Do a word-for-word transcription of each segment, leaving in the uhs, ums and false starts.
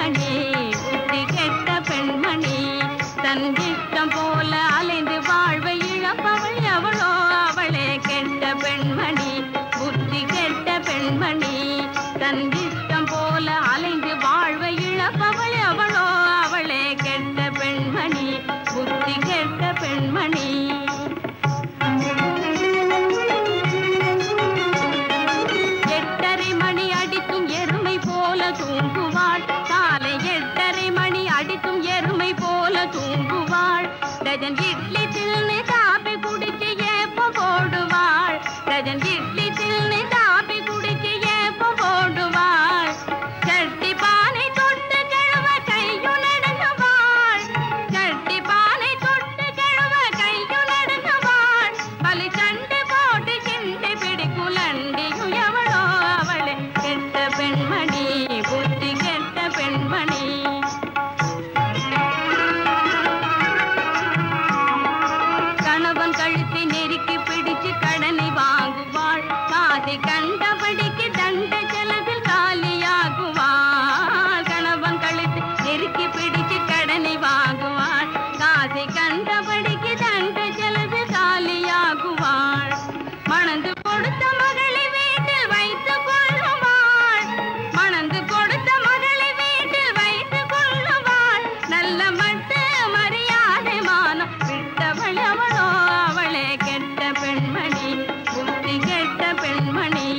பெண்மணி புத்தி கெட்ட பெண்மணி தன் இஷ்டம் போல அலைந்து வாழ்வை இழப்பவள் எவளோ அவளே கெட்ட பெண்மணி புத்தி கெட்ட பெண்மணி தன் இஷ்டம் போல அலைந்து வாழ்வை இழப்பவள் எவளோ அவளே கெட்ட பெண்மணி புத்தி கெட்ட பெண்மணி எட்டரை மணி அடித்தும் எருமை போல தூங்குவாள் காலை எட்டரை மணி அடித்தும் எருமை போல தூங்குவாள் டஜன் இட்லி தில்லை காப்பி குடிச்சு ஏப்ப போடுவாள் டஜன் இட்லி தில்லை காப்பி குடிச்சு ஏப்ப போடுவாள் சட்டி பானை தொட்டு கிழவ கையும் நடுங்குவாள் சட்டி பானை தொட்டு கிழவ கையும் நடுங்குவாள் பலி சண்டை போட்டு சிண்டை பிடிக்கும் லண்டியும் எவளோ அவளே கெட்ட பெண்மணி புத்தி கெட்ட பெண்மணி கணவன் கழுத்தை நெருக்கி பிடிச்சு கடனை வாங்குவாள் காதை கண்டபடிக்கு தண்ட செலவில் காலியாகுவாள் கணவன் கழுத்தை நெருக்கி பிடிச்சு கடனை வாங்குவாள் காதை கண்டபடிக்கு தண்ட செலவில் காலியாகுவாள் மணந்து கொடுத்த மகளை வீட்டில் வைத்துக் கொள்ளுவாள் மணந்து கொடுத்த மகளை வீட்டில் வைத்துக் கொள்ளுவாள் நல்ல மட்டு மரியாதை மானம் விட்டவள் அவளோ அவளே கெட்ட பெண்மணி புத்தி கெட்ட பெண்மணி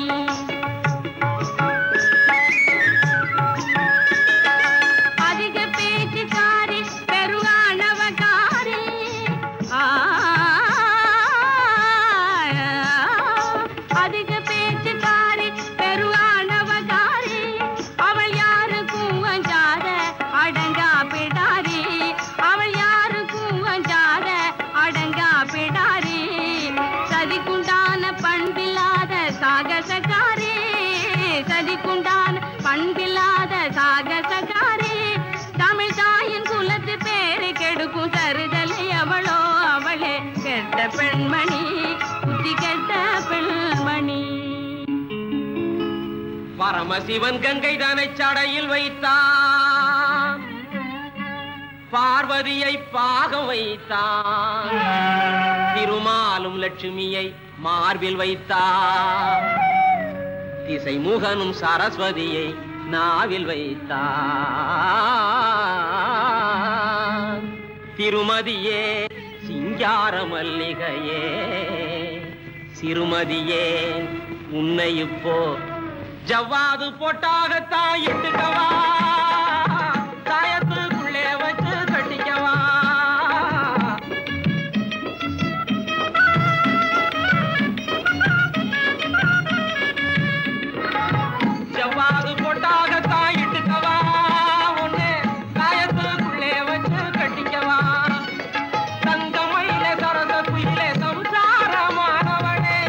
அதிக பேச்சுக்காரி பெருகானவகாரி ஆ அதிக பேச்சுக்காரி பெருகானவகாரி அவள் யாருக்கும் அஞ்சாத அடங்கா பிடாரி அவள் யாருக்கும் அஞ்சாத அடங்கா பிடாரி சதிக்குண்டான பண்பில்லாத சாகசக்காரி சதிக்குண்டான பண்பில்லாத சாகசக்காரி தமிழ் தாயின் குலத்து பேரு கெடுக்கும் தருதலை அவளோ அவளே கெட்ட பெண்மணி புத்தி கெட்ட பெண்மணி பரமசிவன் கங்கை தானை சடையில் வைத்தான் பார்வதியை பாகம் வைத்தான் திருமாலும் லட்சுமியை மார்பில் வைத்தான் திசை முகனும் சரஸ்வதியை நாவில் வைத்தான் திருமதியே சிங்கார மல்லிகையே சிறுமதியே உன்னை இப்போ ஜவ்வாது போட்டாகத்தான் இட்டுக்கவா தாயத்துக்குள்ளே வச்சு கட்டிக்கவா ஜவ்வாது போட்டாகத்தான் இட்டுக்கவா ஒண்ணு தாயத்துக்குள்ளே வச்சு கட்டிக்கவா தங்கமயில சரச குயிலே சம்சாரமானவனே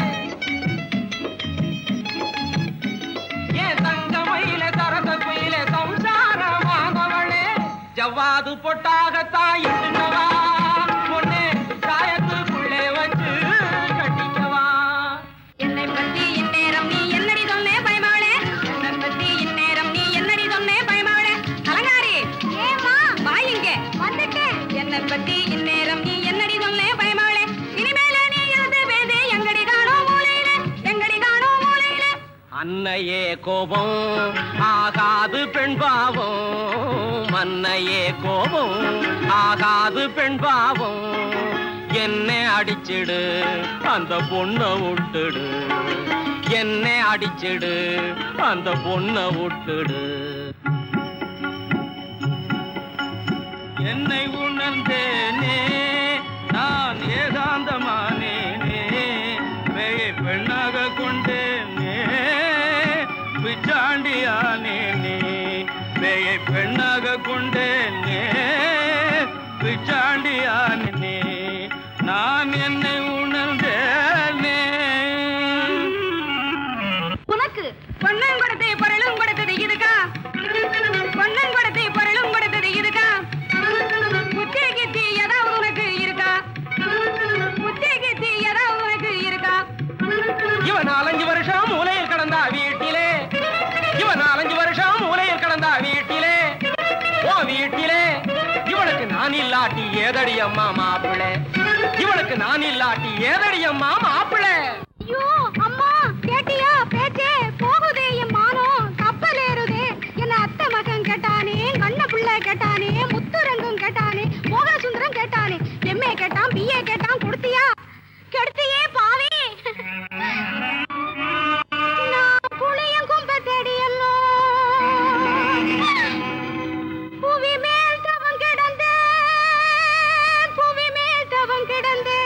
ஏன் தங்கமயில சரச குயிலே சம்சாரமானவனே ஜவ்வாது பொட்டாகத்தான் இட்டுக்கவா ஒண்ணு தாயத்துக்குள்ளே வச்சு கட்டிக்கவா என்னை பத்தி இந்நேரம் நீ என்னடி சொன்னே பயமாவளே என்னை பத்தி இந்நேரம் நீ என்னடி சொன்னே பயமாவளே கலங்காரி ஏமா வாயிங்க வந்துட்டேன் என்னை பத்தி இந்நேரம் நீ என்னடி சொன்னே பயமாவளே இனிமேல நீ எழுது பேசே எங்கடி காணோம் மூலையில எங்கடி காணோம் மூலையில அன்னையே கோபம் ஆகாது பெண் பாவம் மன்னையே கோபம் ஆகாது பெண் பாவம் என்னை அடிச்சிடு அந்த பொண்ணை விட்டுடு என்னை அடிச்சிடு அந்த பொண்ணை விட்டுடு என்னை உணர்ந்தேனே நான் ஏகாந்தமானேனே பேயை பெண்ணாக கொண்டேனே பிச்சாண்டியானேனே பேயை பெண்ணாக கொண்டேனே பிச்சாண்டியானே நான் என்னை உணர்ந்தேனே உனக்கு பொன்னன் கொடுத்தை பொருளும் கொடுத்தது இதுக்கா பொன்னன் கொடுத்தை பொருளும் கொடுத்தது இதுக்கா புத்தி கித்தி ஏதாவது உனக்கு இருக்கா புத்தி கித்தி ஏதாவது உனக்கு இருக்கா இவன் நாலஞ்சு வருஷம் மூலையில் கடந்தா வீட்டிலே இவன் நாலஞ்சு வருஷம் மூலையில் கடந்தா வீட்டிலே ஏதடி அம்மா மாப்பிள்ளை இவளுக்கு நான் இல்லாட்டி ஏதடி அம்மா மாப்பிள்ளை ஐயோ அம்மா கேட்டியா பேச்சே போகுதே என் மானம் கப்பல் ஏறுதே என்ன அத்தை மகன் கேட்டானே கண்ண புள்ள கேட்டானே முத்துரங்கம் கேட்டானே மோகன சுந்தரம் கேட்டானே எம்ஏ கேட்டான் பிஏ கேட்டான் கொடுத்தியா கெடுத்தியே பாவி நான் புளியும் கும்ப தேடியல்லோ புவி மேல் தவம் கிடந்தே புவி மேல் தவம் கிடந்தே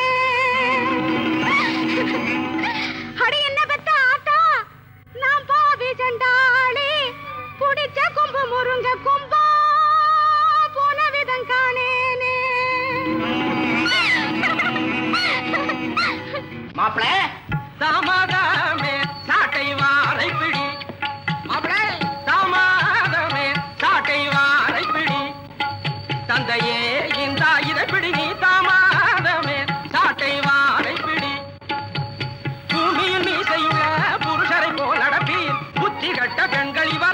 அடி என்ன பெத்த ஆத்தா நான் பாவி சண்டாளி புடிச்ச கும்பு முருங்க கும்பா போன விதம் காணேனே மாப்பிள தாமாதமே சாட்டை வாரை பிடி மாப்பிள தாமாதமே சாட்டை வாரை பிடி தந்தையே இந்த இதை பிடி நீ தாமாதமே சாட்டை வாரை பிடி பூமியில் மீசையுள்ள புருஷரை போல் நடப்பீர் புத்தி கட்ட பெண்கள் இவர்